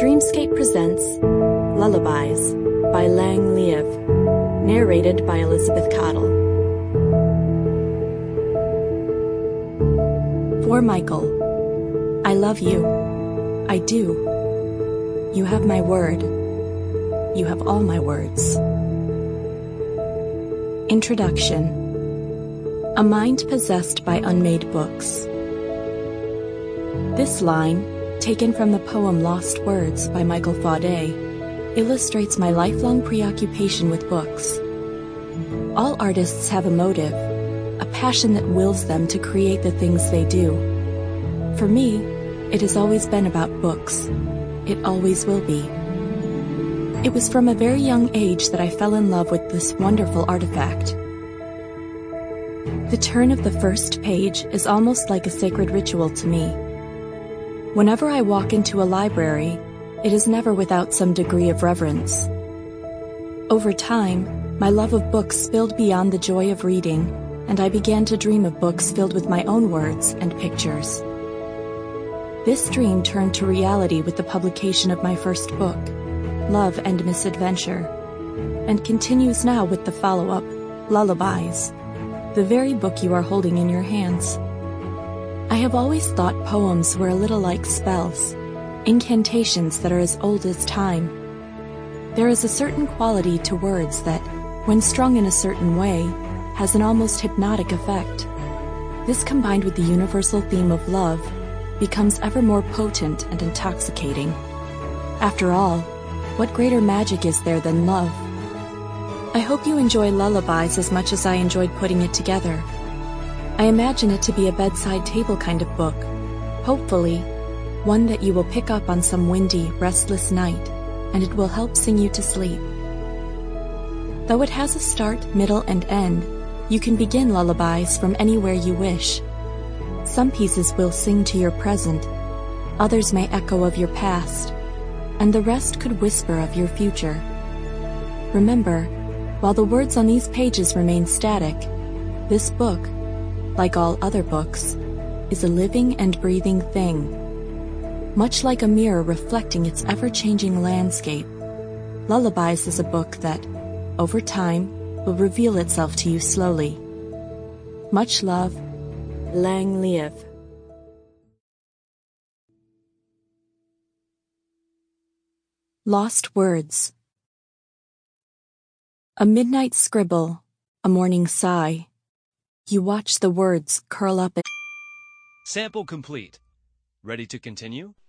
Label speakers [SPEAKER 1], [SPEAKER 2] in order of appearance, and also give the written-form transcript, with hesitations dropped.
[SPEAKER 1] Dreamscape presents Lullabies by Lang Liev, narrated by Elizabeth Cottle. For Michael, I love you. I do. You have my word. You have all my words. Introduction. A mind possessed by unmade books. This line, taken from the poem Lost Words by Michael Faudet, illustrates my lifelong preoccupation with books. All artists have a motive, a passion that wills them to create the things they do. For me, it has always been about books. It always will be. It was from a very young age that I fell in love with this wonderful artifact. The turn of the first page is almost like a sacred ritual to me. Whenever I walk into a library, it is never without some degree of reverence. Over time, my love of books spilled beyond the joy of reading, and I began to dream of books filled with my own words and pictures. This dream turned to reality with the publication of my first book, Love and Misadventure, and continues now with the follow-up, Lullabies, the very book you are holding in your hands. I have always thought poems were a little like spells, incantations that are as old as time. There is a certain quality to words that, when strung in a certain way, has an almost hypnotic effect. This, combined with the universal theme of love, becomes ever more potent and intoxicating. After all, what greater magic is there than love? I hope you enjoy Lullabies as much as I enjoyed putting it together. I imagine it to be a bedside table kind of book, hopefully, one that you will pick up on some windy, restless night, and it will help sing you to sleep. Though it has a start, middle, and end, you can begin Lullabies from anywhere you wish. Some pieces will sing to your present, others may echo of your past, and the rest could whisper of your future. Remember, while the words on these pages remain static, this book, like all other books, is a living and breathing thing. Much like a mirror reflecting its ever-changing landscape, Lullabies is a book that, over time, will reveal itself to you slowly. Much love, Lang Liev. Lost Words. A midnight scribble, a morning sigh. You watch the words curl up.
[SPEAKER 2] Sample complete. Ready to continue?